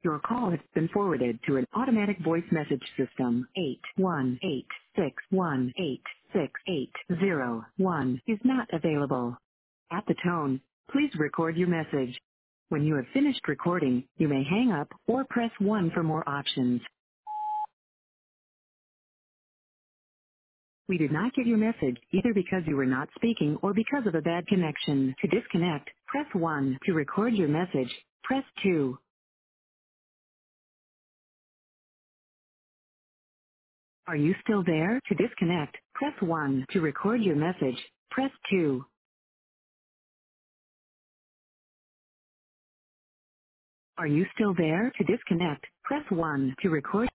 Your call has been forwarded to an automatic voice message system. 81861866801 is not available. At the tone, please record your message. When you have finished recording, you may hang up or press 1 for more options. We did not get your message either because you were not speaking or because of a bad connection. To disconnect, press 1. To record your message, press 2. Are you still there? To disconnect, press 1. To record your message, press 2. Are you still there? To disconnect, press 1. To record